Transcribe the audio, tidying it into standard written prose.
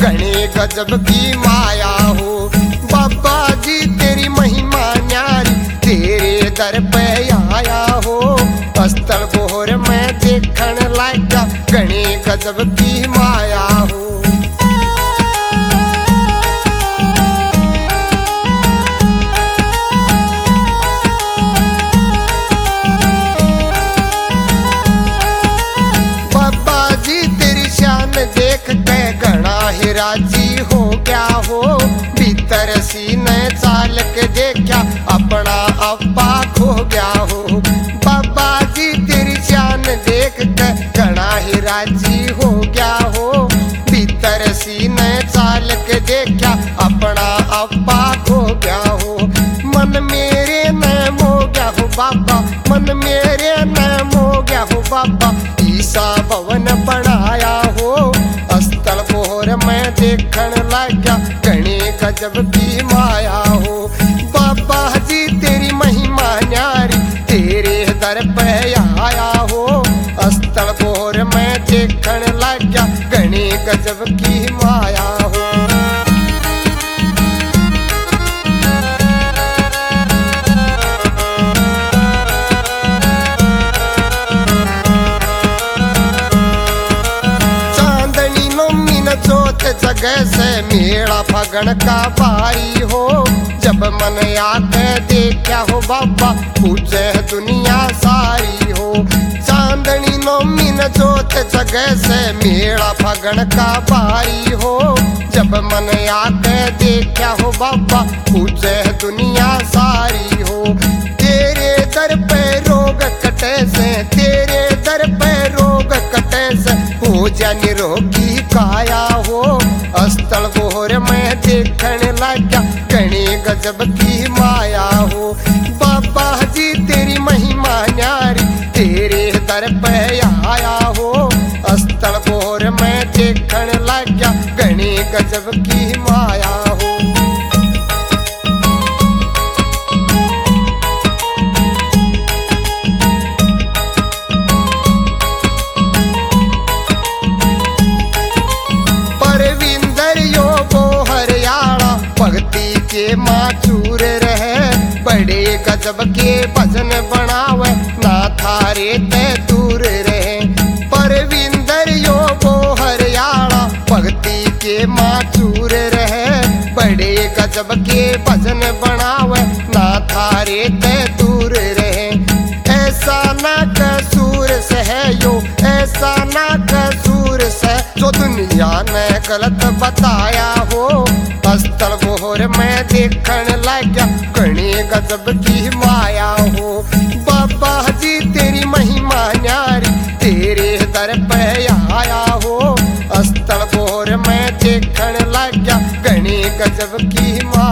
घने गजब की माया हो। बाबा जी तेरी महिमा न्यारी, तेरे दर पे आया हो। अस्तर बोहर में देखण लागा, घने गजब की माया हो। बाबा जी तेरी शान देख के घना ही राजी हो गया हो। भीतर सीने चाल के देखा, अपना अब्बा खो गया हो। बाबा जी तेरी शान देख के घना ही राजी हो गया हो। भीतर सीने चाल के देखा, अपना अब्बा खो गया हो। मन मेरे नाम हो गया हो बाबा, मन मेरे नाम हो गया हो बाबा। ईसा भवन बनाया हो, अस्तर बोहर में देखण लागा, घने गजब की माया हो। बाबा जी तेरी महिमा न्यारी, तेरे दर पे आया हो। अस्तर बोहर में देखण लागा, घने गजब की माया हो। चौथ जगह से मेरा फगण का भारी हो। जब मन आके देखा हो बाबा, पूजे दुनिया सारी हो। चांदनी नौमी न चौथ जगह से मेरा फगण का भारी हो। जब मन आके देखा हो बाबा, पूजे दुनिया सारी हो। तेरे दर पे रोग कटे से, तेरे दर पे रोग कटे से, हो जा निरोगी काया हो। अस्तर बोहर में देखण लागा, घने गजब की माया हो। बाबा जी तेरी महिमा न्यारी, तेरे दर पे आया हो। अस्तर बोहर में देखण लागा, घने गजब की माया हो। भक्ति के माचूर रहे, बड़े गजब के भजन बनावे, ना थारे ते दूर रहे। परविंदर यो बोहरियाड़ा, भक्ति के माचूर रहे, बड़े गजब के भजन बनावे, ना थारे ते दूर रहे। ऐसा ना कसूर से है यो, ऐसा ना कसूर से, जो दुनिया ने गलत बताया हो। अस्तर बोहर में देखण लागा, घने गजब की माया हो। बाबा जी तेरी महिमा न्यारी, तेरे दर पे आया हो। अस्तर बोहर में देखण लागा, घने गजब की माया।